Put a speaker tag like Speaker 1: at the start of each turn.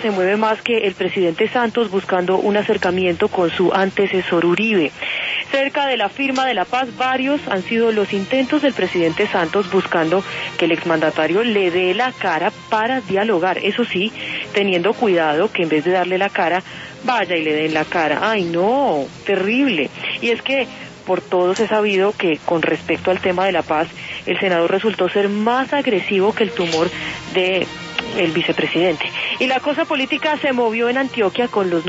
Speaker 1: se mueve más que el presidente Santos buscando un acercamiento con su antecesor Uribe. Cerca de la firma de la paz, varios han sido los intentos del presidente Santos buscando que el exmandatario le dé la cara para dialogar. Eso sí, teniendo cuidado que en vez de darle la cara, vaya y le den la cara. ¡Ay, no! Terrible. Y es que por todos he sabido que con respecto al tema de la paz, el senador resultó ser más agresivo que el tumor de el vicepresidente. Y la cosa política se movió en Antioquia con los